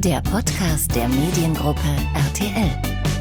Der Podcast der Mediengruppe RTL.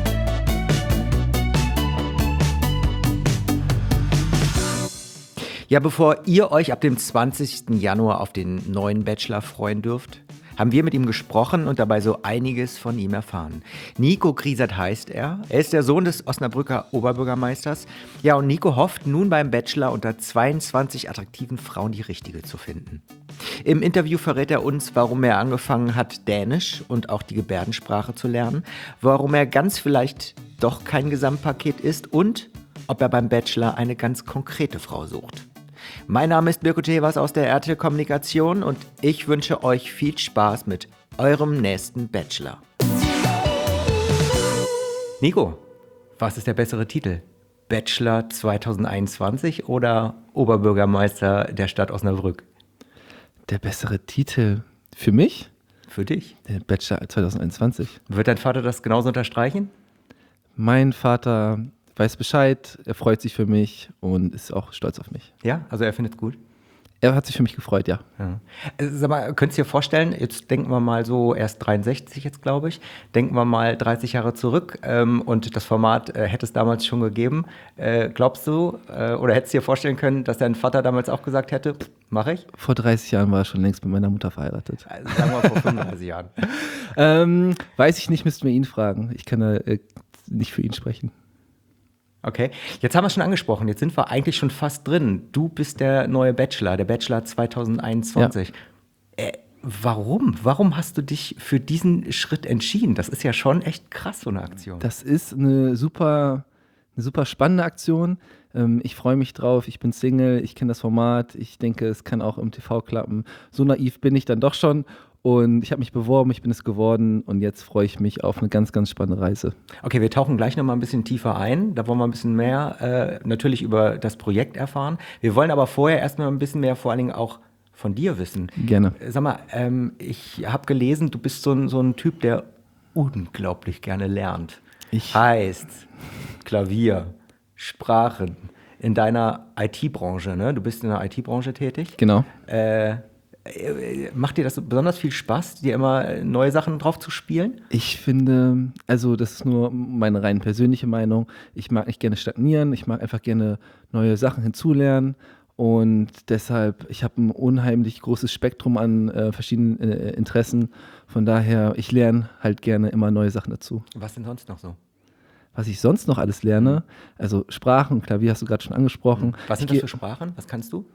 Ja, bevor ihr euch ab dem 20. Januar auf den neuen Bachelor freuen dürft, haben wir mit ihm gesprochen und dabei so einiges von ihm erfahren. Nico Griesert heißt er. Er ist der Sohn des Osnabrücker Oberbürgermeisters. Ja, und Nico hofft nun beim Bachelor unter 22 attraktiven Frauen die richtige zu finden. Im Interview verrät er uns, warum er angefangen hat, Dänisch und auch die Gebärdensprache zu lernen, warum er ganz vielleicht doch kein Gesamtpaket ist und ob er beim Bachelor eine ganz konkrete Frau sucht. Mein Name ist Mirko Tevas aus der RTL Kommunikation und ich wünsche euch viel Spaß mit eurem nächsten Bachelor. Nico, was ist der bessere Titel? Bachelor 2021 oder Oberbürgermeister der Stadt Osnabrück? Der bessere Titel für mich? Für dich? Der Bachelor 2021. Wird dein Vater das genauso unterstreichen? Mein Vater weiß Bescheid, er freut sich für mich und ist auch stolz auf mich. Ja, also er findet es gut? Er hat sich für mich gefreut, ja. Ja. Sag mal, könntest du dir vorstellen, jetzt denken wir mal so, er ist 63 jetzt, glaube ich, denken wir mal 30 Jahre zurück und das Format hätte es damals schon gegeben. Glaubst du, oder hättest du dir vorstellen können, dass dein Vater damals auch gesagt hätte, mache ich? Vor 30 Jahren war er schon längst mit meiner Mutter verheiratet. Also sagen wir vor 35 Jahren. Weiß ich nicht, müssten wir ihn fragen. Ich kann da nicht für ihn sprechen. Okay, jetzt haben wir es schon angesprochen, jetzt sind wir eigentlich schon fast drin. Du bist der neue Bachelor, der Bachelor 2021. Ja. Warum hast du dich für diesen Schritt entschieden? Das ist ja schon echt krass, so eine Aktion. Das ist eine super spannende Aktion. Ich freue mich drauf, ich bin Single, ich kenne das Format, ich denke, es kann auch im TV klappen. So naiv bin ich dann doch schon. Und ich habe mich beworben, ich bin es geworden und jetzt freue ich mich auf eine ganz, ganz spannende Reise. Okay, wir tauchen gleich nochmal ein bisschen tiefer ein. Da wollen wir ein bisschen mehr natürlich über das Projekt erfahren. Wir wollen aber vorher erstmal ein bisschen mehr vor allen Dingen auch von dir wissen. Gerne. Sag mal, ich habe gelesen, du bist so ein Typ, der unglaublich gerne lernt. Heißt Klavier, Sprachen in deiner IT-Branche, ne? Du bist in der IT-Branche tätig. Genau. Macht dir das besonders viel Spaß, dir immer neue Sachen drauf zu spielen? Ich finde, also das ist nur meine rein persönliche Meinung, ich mag nicht gerne stagnieren, ich mag einfach gerne neue Sachen hinzulernen und deshalb, ich habe ein unheimlich großes Spektrum an verschiedenen Interessen, von daher, ich lerne halt gerne immer neue Sachen dazu. Was denn sonst noch so? Was ich sonst noch alles lerne, also Sprachen und Klavier hast du gerade schon angesprochen. Was sind das für Sprachen? Was kannst du?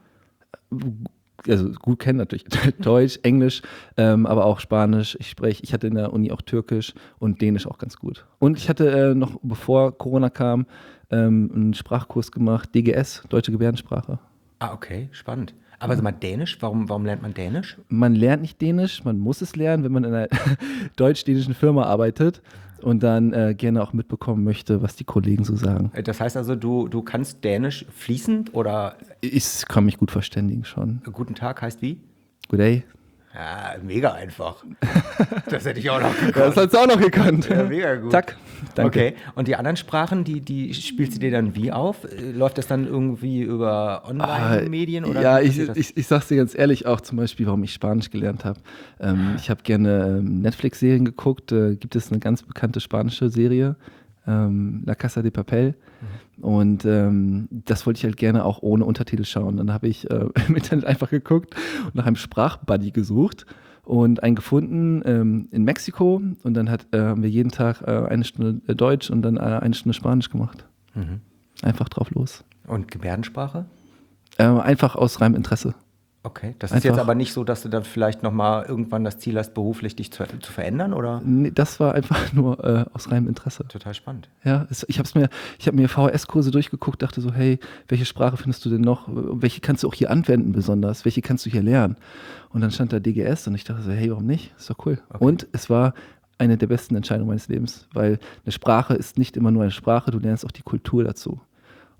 Also gut kennen natürlich Deutsch, Englisch, aber auch Spanisch. Ich hatte in der Uni auch Türkisch und Dänisch auch ganz gut. Und ich hatte noch, bevor Corona kam, einen Sprachkurs gemacht, DGS, Deutsche Gebärdensprache. Ah, okay, spannend. Aber sag mal, Dänisch, warum lernt man Dänisch? Man lernt nicht Dänisch, man muss es lernen, wenn man in einer deutsch-dänischen Firma arbeitet und dann gerne auch mitbekommen möchte, was die Kollegen so sagen. Das heißt also, du kannst Dänisch fließend oder? Ich kann mich gut verständigen schon. Guten Tag heißt wie? Good day. Ja, mega einfach. Das hätte ich auch noch gekonnt. Das hast du auch noch gekonnt. Ja, mega gut. Zack, danke. Okay, und die anderen Sprachen, die spielst du dir dann wie auf? Läuft das dann irgendwie über Online-Medien? Ja, ich sag's dir ganz ehrlich auch zum Beispiel, warum ich Spanisch gelernt habe. Ich habe gerne Netflix-Serien geguckt. Gibt es eine ganz bekannte spanische Serie, La Casa de Papel. Und das wollte ich halt gerne auch ohne Untertitel schauen. Dann habe ich im Internet einfach geguckt und nach einem Sprachbuddy gesucht und einen gefunden in Mexiko. Und dann haben wir jeden Tag eine Stunde Deutsch und dann eine Stunde Spanisch gemacht. Mhm. Einfach drauf los. Und Gebärdensprache? Einfach aus reinem Interesse. Okay, das ist jetzt aber nicht so, dass du dann vielleicht nochmal irgendwann das Ziel hast, beruflich dich zu verändern, oder? Nee, das war einfach nur aus reinem Interesse. Total spannend. Ja, ich habe mir VHS-Kurse durchgeguckt, dachte so, hey, welche Sprache findest du denn noch? Welche kannst du auch hier anwenden besonders? Welche kannst du hier lernen? Und dann stand da DGS und ich dachte so, hey, warum nicht? Ist doch cool. Okay. Und es war eine der besten Entscheidungen meines Lebens, weil eine Sprache ist nicht immer nur eine Sprache, du lernst auch die Kultur dazu.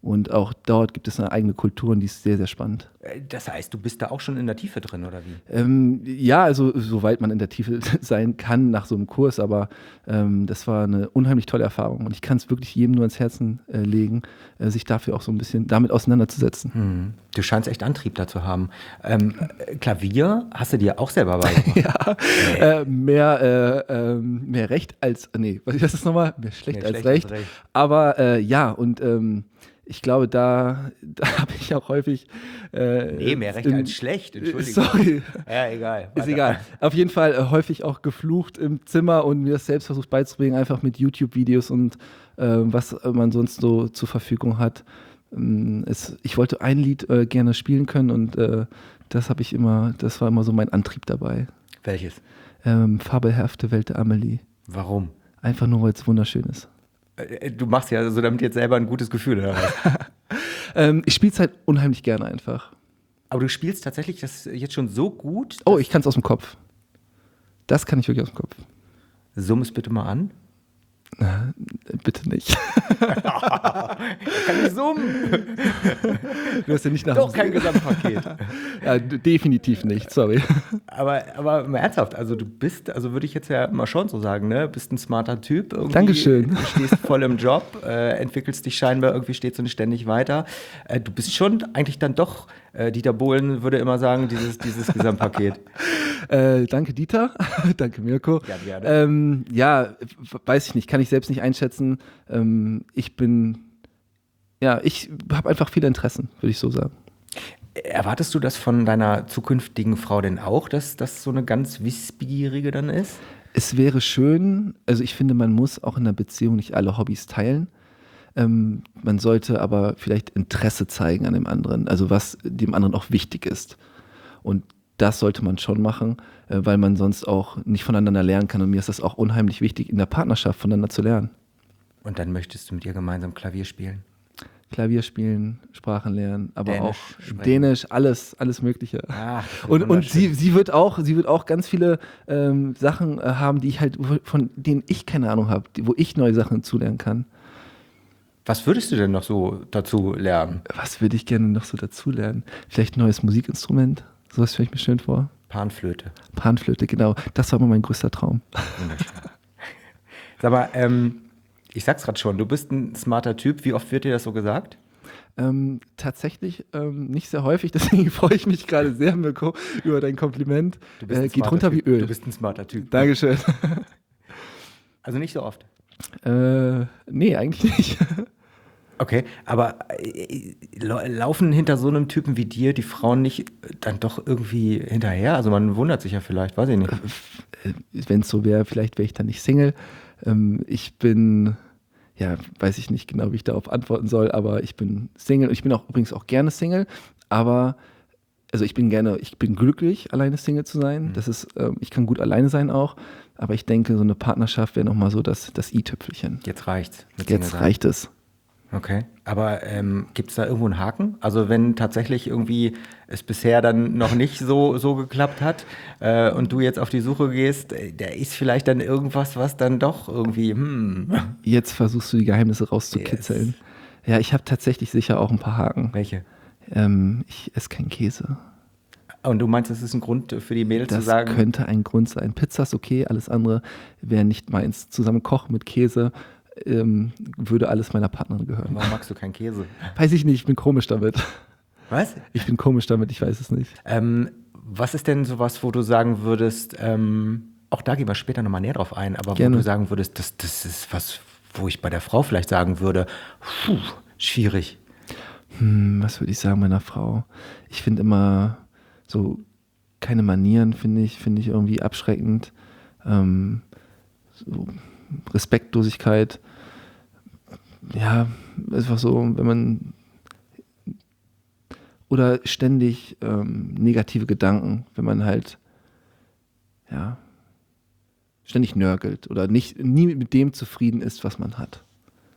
Und auch dort gibt es eine eigene Kultur und die ist sehr, sehr spannend. Das heißt, du bist da auch schon in der Tiefe drin, oder wie? Ja, also soweit man in der Tiefe sein kann nach so einem Kurs, aber das war eine unheimlich tolle Erfahrung und ich kann es wirklich jedem nur ans Herzen legen, sich dafür auch so ein bisschen damit auseinanderzusetzen. Du scheinst echt Antrieb dazu haben. Klavier hast du dir auch selber beigebracht? Ja, mehr Recht als, was ist das nochmal? Mehr schlecht als Recht. Aber ja, und ich glaube, da habe ich auch häufig. Mehr Recht als schlecht, Entschuldigung. Sorry. Ja, egal. Ist egal. Auf jeden Fall häufig auch geflucht im Zimmer und mir das selbst versucht beizubringen, einfach mit YouTube-Videos und was man sonst so zur Verfügung hat. Ich wollte ein Lied gerne spielen können und das war immer so mein Antrieb dabei. Welches? Fabelhafte Welt der Amelie. Warum? Einfach nur, weil es wunderschön ist. Du machst ja so damit jetzt selber ein gutes Gefühl, oder was? Ich spiele es halt unheimlich gerne einfach. Aber du spielst tatsächlich das jetzt schon so gut? Oh, ich kann es aus dem Kopf. Das kann ich wirklich aus dem Kopf. Summ es bitte mal an. Bitte nicht. Kann ich summen? Du hast ja nicht nach Doch, kein Gesamtpaket. Ja, definitiv nicht, sorry. Aber mal ernsthaft, also du bist, also würde ich jetzt ja mal schon so sagen, ne? Bist ein smarter Typ. Irgendwie, Dankeschön. Du stehst voll im Job, entwickelst dich scheinbar, irgendwie stehst du nicht ständig weiter. Du bist schon eigentlich dann doch, Dieter Bohlen würde immer sagen, dieses Gesamtpaket. Danke, Dieter. Danke, Mirko. Ja, gerne. Ja, weiß ich nicht, kann ich selbst nicht einschätzen. Ich habe einfach viele Interessen, würde ich so sagen. Erwartest du das von deiner zukünftigen Frau denn auch, dass das so eine ganz wissbegierige dann ist? Es wäre schön, also ich finde, man muss auch in einer Beziehung nicht alle Hobbys teilen. Man sollte aber vielleicht Interesse zeigen an dem anderen, also was dem anderen auch wichtig ist. Und das sollte man schon machen, weil man sonst auch nicht voneinander lernen kann. Und mir ist das auch unheimlich wichtig, in der Partnerschaft voneinander zu lernen. Und dann möchtest du mit ihr gemeinsam Klavier spielen? Klavier spielen, Sprachen lernen, aber Dänisch auch sprechen. Dänisch, alles Mögliche. Ach, und sie wird auch ganz viele Sachen haben, die ich halt, von denen ich keine Ahnung habe, wo ich neue Sachen zulernen kann. Was würdest du denn noch so dazu lernen? Was würde ich gerne noch so dazulernen? Vielleicht ein neues Musikinstrument? Sowas stelle ich mir schön vor. Panflöte. Panflöte, genau. Das war immer mein größter Traum. Wunderschön. Sag mal, ich sag's gerade schon, du bist ein smarter Typ. Wie oft wird dir das so gesagt? Tatsächlich nicht sehr häufig, deswegen freue ich mich gerade sehr, Mirko, über dein Kompliment. Du bist ein Geht smarter runter Typ. wie Öl. Du bist ein smarter Typ. Dankeschön. Also nicht so oft. Nee, eigentlich nicht. Okay, aber laufen hinter so einem Typen wie dir die Frauen nicht dann doch irgendwie hinterher? Also man wundert sich ja vielleicht, weiß ich nicht. Wenn es so wäre, vielleicht wäre ich dann nicht Single. Ich bin, ja, weiß ich nicht genau, wie ich darauf antworten soll, aber ich bin Single. Ich bin auch übrigens auch gerne Single, aber also ich bin glücklich, alleine Single zu sein. Das ist, ich kann gut alleine sein auch, aber ich denke, so eine Partnerschaft wäre nochmal so das i-Tüpfelchen. Jetzt reicht's. Jetzt reicht es. Okay, aber gibt es da irgendwo einen Haken? Also wenn tatsächlich irgendwie es bisher dann noch nicht so geklappt hat und du jetzt auf die Suche gehst, da ist vielleicht dann irgendwas, was dann doch irgendwie, Jetzt versuchst du die Geheimnisse rauszukitzeln. Yes. Ja, ich habe tatsächlich sicher auch ein paar Haken. Welche? Ich esse keinen Käse. Und du meinst, das ist ein Grund für die Mädels zu Das sagen? könnte ein Grund sein. Pizza ist okay, alles andere wäre nicht meins. Zusammen kochen mit Käse würde alles meiner Partnerin gehören. Warum magst du keinen Käse? Weiß ich nicht, ich bin komisch damit. Was? Ich bin komisch damit, ich weiß es nicht. Was ist denn sowas, wo du sagen würdest, auch da gehen wir später nochmal näher drauf ein, aber Gerne. wo du sagen würdest, das ist was, wo ich bei der Frau vielleicht sagen würde, schwierig. Was würde ich sagen meiner Frau? Ich finde immer so keine Manieren, finde ich irgendwie abschreckend. So Respektlosigkeit. Ja, einfach so, wenn man oder ständig negative Gedanken, wenn man halt ja ständig nörgelt oder nie mit dem zufrieden ist, was man hat.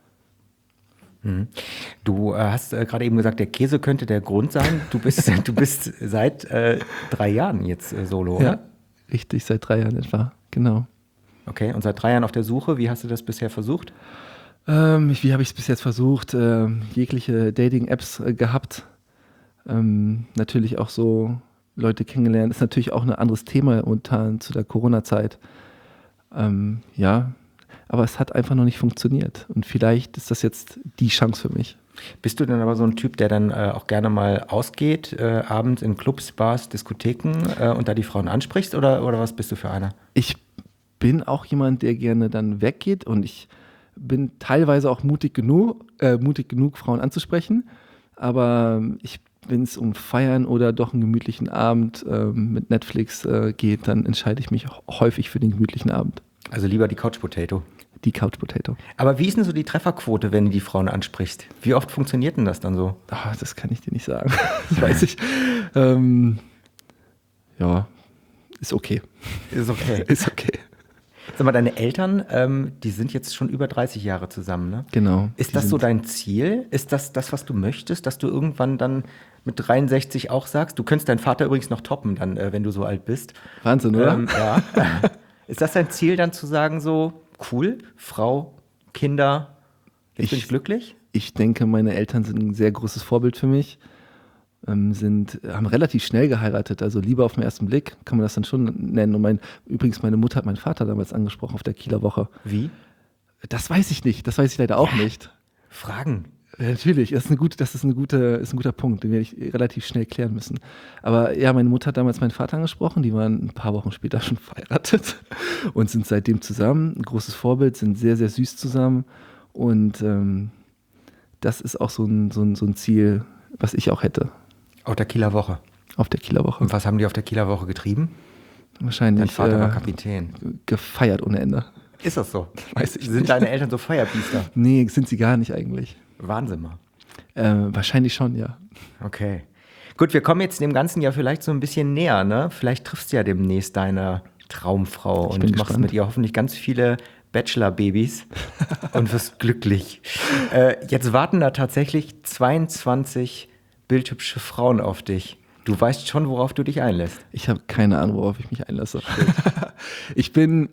Du hast gerade eben gesagt, der Käse könnte der Grund sein. Du bist seit 3 Jahren jetzt solo, oder? Ja, richtig, seit 3 Jahren etwa, genau. Okay, und seit 3 Jahren auf der Suche. Wie hast du das bisher versucht? Wie habe ich es bis jetzt versucht? Jegliche Dating-Apps gehabt. Natürlich auch so Leute kennengelernt. Ist natürlich auch ein anderes Thema momentan zu der Corona-Zeit. Ja, aber es hat einfach noch nicht funktioniert. Und vielleicht ist das jetzt die Chance für mich. Bist du denn aber so ein Typ, der dann auch gerne mal ausgeht, abends in Clubs, Bars, Diskotheken und da die Frauen ansprichst oder was bist du für einer? Ich bin auch jemand, der gerne dann weggeht und ich bin teilweise auch mutig genug, Frauen anzusprechen. Aber wenn es um Feiern oder doch einen gemütlichen Abend mit Netflix geht, dann entscheide ich mich häufig für den gemütlichen Abend. Also lieber die Couch Potato. Die Couch Potato. Aber wie ist denn so die Trefferquote, wenn du die Frauen ansprichst? Wie oft funktioniert denn das dann so? Das kann ich dir nicht sagen. Das weiß ich. Ja, ist okay. Ist okay. Ist okay. Sag mal, deine Eltern, die sind jetzt schon über 30 Jahre zusammen, ne? Genau. Ist das so dein Ziel? Ist das, was du möchtest, dass du irgendwann dann mit 63 auch sagst? Du könntest deinen Vater übrigens noch toppen, dann, wenn du so alt bist. Wahnsinn, oder? Ja. Ist das dein Ziel, dann zu sagen, so, cool, Frau, Kinder, jetzt bin ich glücklich? Ich denke, meine Eltern sind ein sehr großes Vorbild für mich. Haben relativ schnell geheiratet, also Liebe auf den ersten Blick, kann man das dann schon nennen. Und übrigens, meine Mutter hat meinen Vater damals angesprochen auf der Kieler Woche. Wie? Das weiß ich nicht, das weiß ich leider auch nicht. Fragen. Ja, natürlich, das ist ein guter Punkt, den werde ich relativ schnell klären müssen. Aber ja, meine Mutter hat damals meinen Vater angesprochen, die waren ein paar Wochen später schon verheiratet und sind seitdem zusammen. Ein großes Vorbild, sind sehr, sehr süß zusammen. Und das ist auch so ein Ziel, was ich auch hätte. Auf der Kieler Woche. Auf der Kieler Woche. Und was haben die auf der Kieler Woche getrieben? Wahrscheinlich. Dein Vater war Kapitän. Gefeiert ohne Ende. Ist das so? Weiß ich Sind nicht. deine Eltern so Feierbiester? Nee, sind sie gar nicht eigentlich. Wahnsinn mal. Wahrscheinlich schon, ja. Okay. Gut, wir kommen jetzt dem Ganzen ja vielleicht so ein bisschen näher, ne? Vielleicht triffst du ja demnächst deine Traumfrau und bin machst gespannt. mit ihr hoffentlich ganz viele Bachelor-Babys und wirst glücklich. Jetzt warten da tatsächlich 22 bildhübsche Frauen auf dich. Du weißt schon, worauf du dich einlässt. Ich habe keine Ahnung, worauf ich mich einlasse. Ich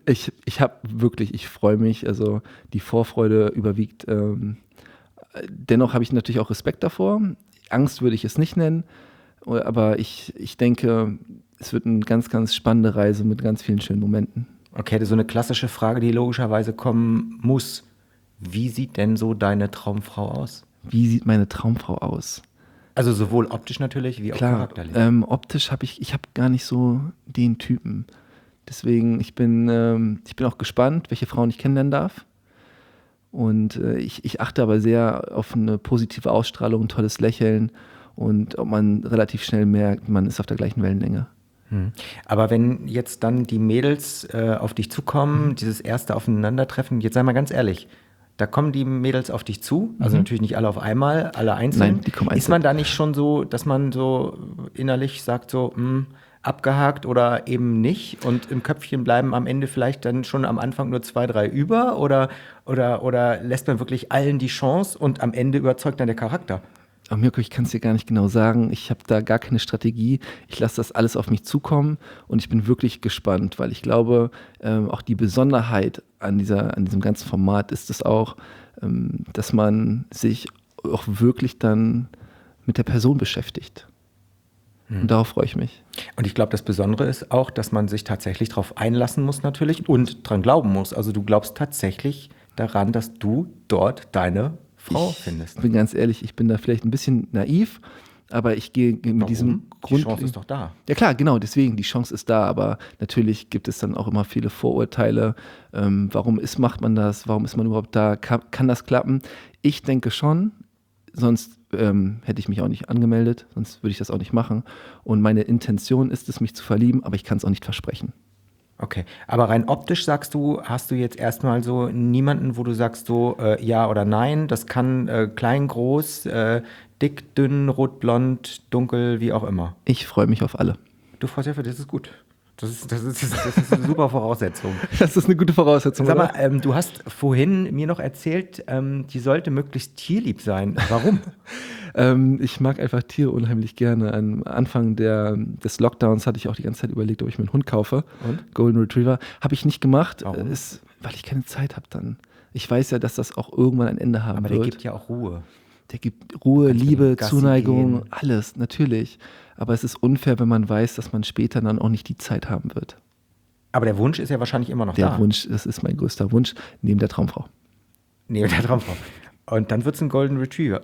freue mich, also die Vorfreude überwiegt. Dennoch habe ich natürlich auch Respekt davor. Angst würde ich es nicht nennen, aber ich denke, es wird eine ganz, ganz spannende Reise mit ganz vielen schönen Momenten. Okay, das ist so eine klassische Frage, die logischerweise kommen muss. Wie sieht denn so deine Traumfrau aus? Wie sieht meine Traumfrau aus? Also sowohl optisch natürlich, wie auch Klar, charakterlich. optisch habe ich gar nicht so den Typen. Deswegen, ich bin auch gespannt, welche Frauen ich kennenlernen darf. Und ich achte aber sehr auf eine positive Ausstrahlung, ein tolles Lächeln und ob man relativ schnell merkt, man ist auf der gleichen Wellenlänge. Aber wenn jetzt dann die Mädels auf dich zukommen, dieses erste Aufeinandertreffen, jetzt sei mal ganz ehrlich, da kommen die Mädels auf dich zu, also natürlich nicht alle auf einmal, alle einzeln. Nein, die kommen einzeln. Ist man da nicht schon so, dass man so innerlich sagt so, abgehakt oder eben nicht und im Köpfchen bleiben am Ende vielleicht dann schon am Anfang nur 2, 3 über oder lässt man wirklich allen die Chance und am Ende überzeugt dann der Charakter? Aber Mirko, ich kann es dir gar nicht genau sagen. Ich habe da gar keine Strategie. Ich lasse das alles auf mich zukommen und ich bin wirklich gespannt, weil ich glaube, auch die Besonderheit an diesem ganzen Format ist es auch, dass man sich auch wirklich dann mit der Person beschäftigt. Und darauf freue ich mich. Und ich glaube, das Besondere ist auch, dass man sich tatsächlich darauf einlassen muss natürlich und dran glauben muss. Also du glaubst tatsächlich daran, dass du dort deine Frau findest. Ich bin ganz ehrlich, ich bin da vielleicht ein bisschen naiv, aber ich gehe mit diesem Die Chance ist doch da. Ja klar, genau, deswegen, die Chance ist da, aber natürlich gibt es dann auch immer viele Vorurteile. Warum macht man das? Warum ist man überhaupt da? Kann das klappen? Ich denke schon, sonst hätte ich mich auch nicht angemeldet, sonst würde ich das auch nicht machen. Und meine Intention ist es, mich zu verlieben, aber ich kann es auch nicht versprechen. Okay, aber rein optisch sagst du, hast du jetzt erstmal so niemanden, wo du sagst so ja oder nein, das kann klein, groß, dick, dünn, rot, blond, dunkel, wie auch immer. Ich freue mich auf alle. Du freust dich, das ist gut. Das ist eine super Voraussetzung. Das ist eine gute Voraussetzung, Sag oder? mal, du hast vorhin mir noch erzählt, die sollte möglichst tierlieb sein. Warum? Ich mag einfach Tiere unheimlich gerne. Am Anfang des Lockdowns hatte ich auch die ganze Zeit überlegt, ob ich mir einen Hund kaufe. Und? Golden Retriever. Habe ich nicht gemacht, Warum? weil ich keine Zeit habe dann. Ich weiß ja, dass das auch irgendwann ein Ende haben Aber wird. der gibt ja auch Ruhe. Der gibt Ruhe, Kannst mit Liebe, dem Gassi Zuneigung, gehen. alles, natürlich. Aber es ist unfair, wenn man weiß, dass man später dann auch nicht die Zeit haben wird. Aber der Wunsch ist ja wahrscheinlich immer noch Der da. Wunsch, das ist mein größter Wunsch, neben der Traumfrau. Nee, der Traumfrau. Und dann wird es ein Golden Retriever.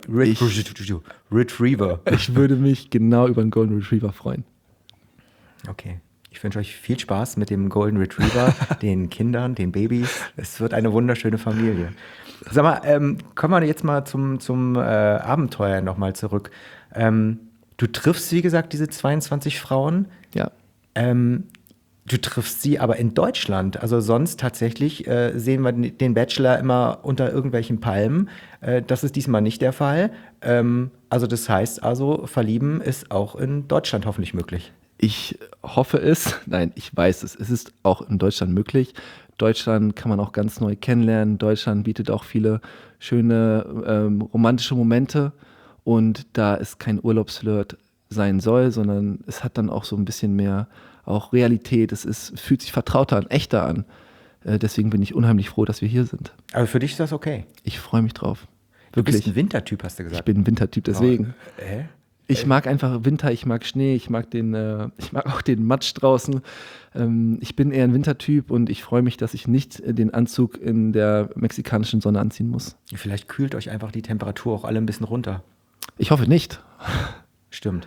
Retriever. Ich würde mich genau über einen Golden Retriever freuen. Okay. Ich wünsche euch viel Spaß mit dem Golden Retriever, den Kindern, den Babys. Es wird eine wunderschöne Familie. Sag mal, kommen wir jetzt mal zum Abenteuer nochmal zurück. Du triffst, wie gesagt, diese 22 Frauen. Ja. Du triffst sie aber in Deutschland. Also sonst tatsächlich sehen wir den Bachelor immer unter irgendwelchen Palmen. Das ist diesmal nicht der Fall. Also das heißt also, verlieben ist auch in Deutschland hoffentlich möglich. Ich hoffe es. Nein, ich weiß es. Es ist auch in Deutschland möglich. Deutschland kann man auch ganz neu kennenlernen. Deutschland bietet auch viele schöne romantische Momente. Und da es kein Urlaubsflirt sein soll, sondern es hat dann auch so ein bisschen mehr auch Realität. Fühlt sich vertrauter an, echter an. Deswegen bin ich unheimlich froh, dass wir hier sind. Aber für dich ist das okay. Ich freue mich drauf. Du bist Wirklich. ein Wintertyp, hast du Ich gesagt. bin ein Wintertyp, deswegen. Hä? Ich mag einfach Winter, ich mag Schnee, ich mag auch den Matsch draußen. Ich bin eher ein Wintertyp und ich freue mich, dass ich nicht den Anzug in der mexikanischen Sonne anziehen muss. Vielleicht kühlt euch einfach die Temperatur auch alle ein bisschen runter. Ich hoffe nicht. Stimmt.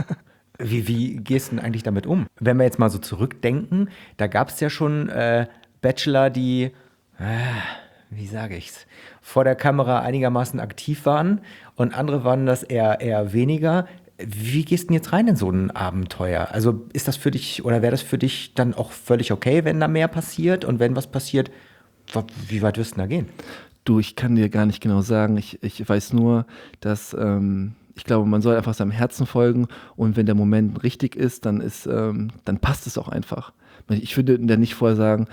Wie gehst du denn eigentlich damit um? Wenn wir jetzt mal so zurückdenken, da gab es ja schon Bachelor, die, wie sage ich's, vor der Kamera einigermaßen aktiv waren und andere waren das eher weniger. Wie gehst du denn jetzt rein in so ein Abenteuer? Also ist das für dich oder wäre das für dich dann auch völlig okay, wenn da mehr passiert? Und wenn was passiert, wie weit wirst du denn da gehen? Du, ich kann dir gar nicht genau sagen. Ich weiß nur, dass ich glaube, man soll einfach seinem Herzen folgen und wenn der Moment richtig ist, dann passt es auch einfach. Ich würde da nicht vorher sagen,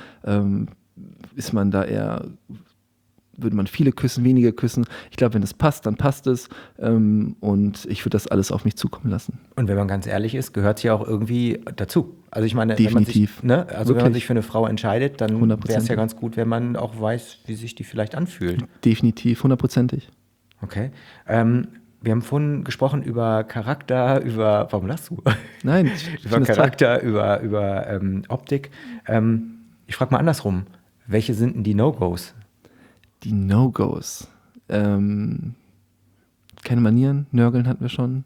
ist man da eher, würde man viele küssen, wenige küssen. Ich glaube, wenn es passt, dann passt es und ich würde das alles auf mich zukommen lassen. Und wenn man ganz ehrlich ist, gehört es ja auch irgendwie dazu. Also ich meine, Definitiv. wenn man sich, wenn man Wirklich. sich für eine Frau entscheidet, dann 100%. wäre es ja ganz gut, wenn man auch weiß, wie sich die vielleicht anfühlt. Definitiv, 100%. Okay. Wir haben vorhin gesprochen über Charakter, warum lachst du? Nein, ich über finde es Charakter, über Optik. Ich frage mal andersrum. Welche sind denn die No-Gos? Die No-Gos. Keine Manieren, Nörgeln hatten wir schon.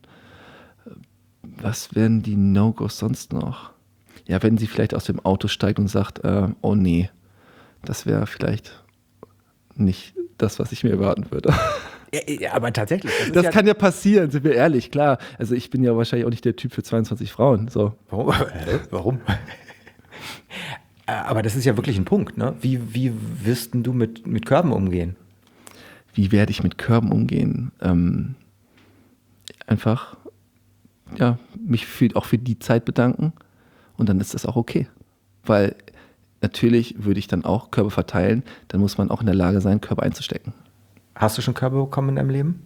Was wären die No-Gos sonst noch? Ja, wenn sie vielleicht aus dem Auto steigt und sagt, oh nee, das wäre vielleicht nicht das, was ich mir erwarten würde. Ja, aber tatsächlich. Das kann ja passieren, sind wir ehrlich, klar. Also ich bin ja wahrscheinlich auch nicht der Typ für 22 Frauen. So. Warum? Aber das ist ja wirklich ein Punkt, ne? Wie wirst denn du mit Körben umgehen? Wie werde ich mit Körben umgehen? Einfach, ja, mich auch für die Zeit bedanken und dann ist das auch okay. Weil natürlich würde ich dann auch Körbe verteilen, dann muss man auch in der Lage sein, Körbe einzustecken. Hast du schon Körbe bekommen in deinem Leben?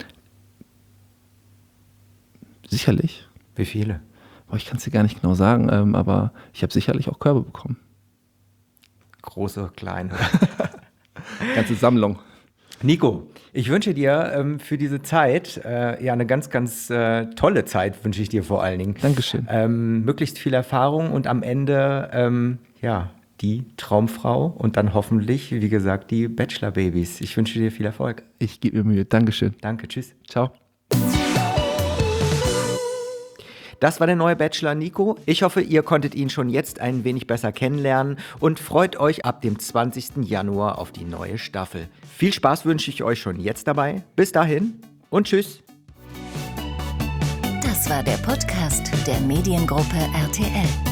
Sicherlich. Wie viele? Boah, ich kann es dir gar nicht genau sagen, aber ich habe sicherlich auch Körbe bekommen. Große, kleine. Ganze Sammlung. Nico, ich wünsche dir für diese Zeit, eine ganz, ganz tolle Zeit wünsche ich dir vor allen Dingen. Dankeschön. Möglichst viel Erfahrung und am Ende, die Traumfrau und dann hoffentlich, wie gesagt, die Bachelor-Babys. Ich wünsche dir viel Erfolg. Ich gebe mir Mühe. Dankeschön. Danke, tschüss. Ciao. Das war der neue Bachelor Nico. Ich hoffe, ihr konntet ihn schon jetzt ein wenig besser kennenlernen und freut euch ab dem 20. Januar auf die neue Staffel. Viel Spaß wünsche ich euch schon jetzt dabei. Bis dahin und tschüss. Das war der Podcast der Mediengruppe RTL.